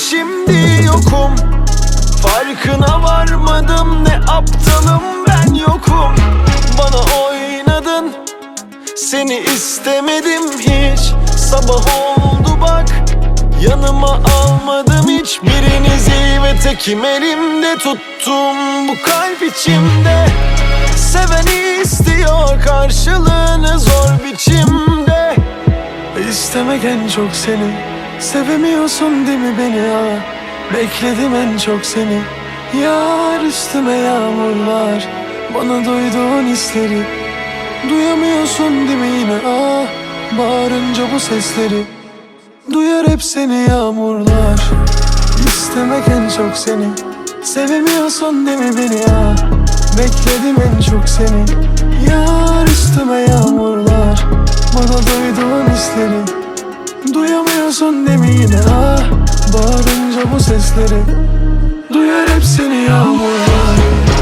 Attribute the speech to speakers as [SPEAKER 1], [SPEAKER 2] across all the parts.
[SPEAKER 1] şimdi yokum. Farkına varmadım, ne aptalım ben yokum. Bana oynadın, seni istemedim hiç. Sabah oldu bak, yanıma almadım hiçbirinizi. Ve tekim elimde tuttum bu kalp içimde. Seven istiyor karşılığını zor biçimde. İstemek en çok seni, sevemiyorsun değil mi beni ya? Bekledim en çok seni, yar üstüme yağmurlar. Bana duyduğun hisleri duyamıyorsun değil mi yine? Ah, bağırınca bu sesleri duyar hep seni yağmurlar. İstemek en çok seni, sevemiyorsun değil mi beni ya? Bekledim en çok seni, yar üstüme yağmurlar. Bana duyduğun hisleri duyamıyorsun değil mi yine? Ah, bağırınca bu sesleri duyar hep seni yağmurlar.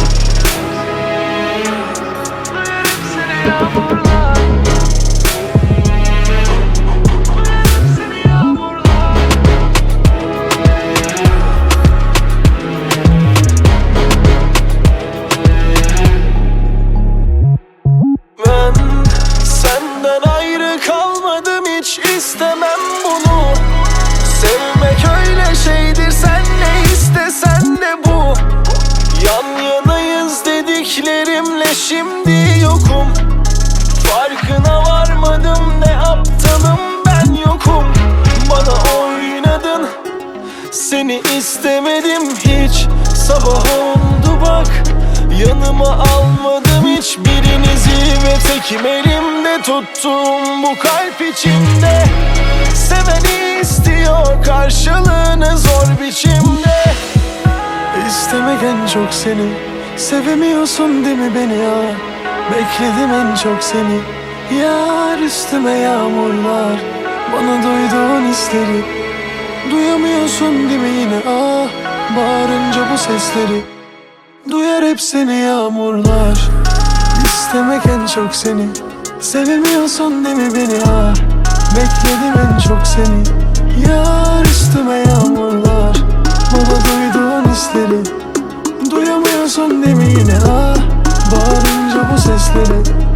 [SPEAKER 1] Duyar hep seni yağmurlar. İstemem bunu. Sevmek öyle şeydir, sen ne istesen de bu. Yan yanayız dediklerimle şimdi yokum. Farkına varmadım, ne aptalım ben yokum. Bana oynadın, seni istemedim hiç. Sabah oldu bak, yanıma almadım hiçbirinizi. Ve tekim elimde tuttum bu kalp içimde. Seven istiyor karşılığını zor biçimde. İstemek en çok seni, sevemiyorsun değil mi beni ya? Bekledim en çok seni, yar üstüme yağmurlar. Bana duyduğun hisleri duyamıyorsun değil mi yine? Ah, bağırınca bu sesleri duyar hep seni yağmurlar. İstemek en çok seni, sevemiyorsun değil mi beni ya? Bekledim en çok seni, yar üstüme yağmurlar. Bana duyduğun hisleri duyamıyorsun değil mi yine? Ah, bağırınca bu sesleri